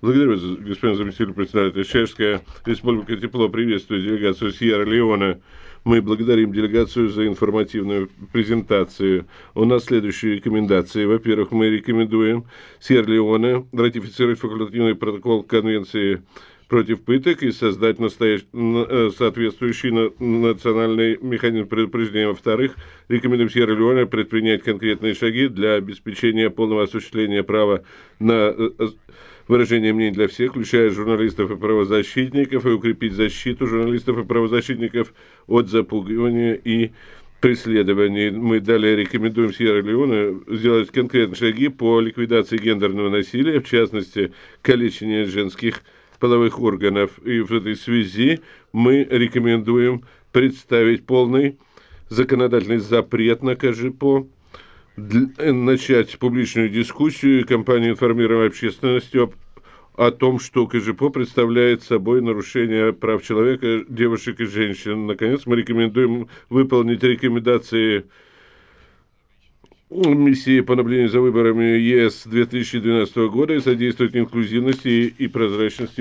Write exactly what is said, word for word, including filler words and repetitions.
Благодарю вас, господин заместитель председателя. Чешская Республика тепло приветствует делегацию Сьерра-Леоне. Мы благодарим делегацию за информативную презентацию. У нас следующие рекомендации. Во-первых, мы рекомендуем Сьерра-Леоне ратифицировать факультативный протокол Конвенции против пыток и создать настоящ... соответствующий национальный механизм предупреждения. Во-вторых, рекомендуем Сьерра-Леоне предпринять конкретные шаги для обеспечения полного осуществления права на выражение мнений для всех, включая журналистов и правозащитников, и укрепить защиту журналистов и правозащитников от запугивания и преследований. Мы далее рекомендуем Сьерра-Леоне сделать конкретные шаги по ликвидации гендерного насилия, в частности, калечения женских половых органов. И в этой связи мы рекомендуем представить полный законодательный запрет на КЖПО, начать публичную дискуссию и кампанию информирования общественности об, о том, что КЖПО представляет собой нарушение прав человека, девушек и женщин. Наконец, мы рекомендуем выполнить рекомендации миссии по наблюдению за выборами ЕС две тысячи двенадцатого года и содействовать инклюзивности и прозрачности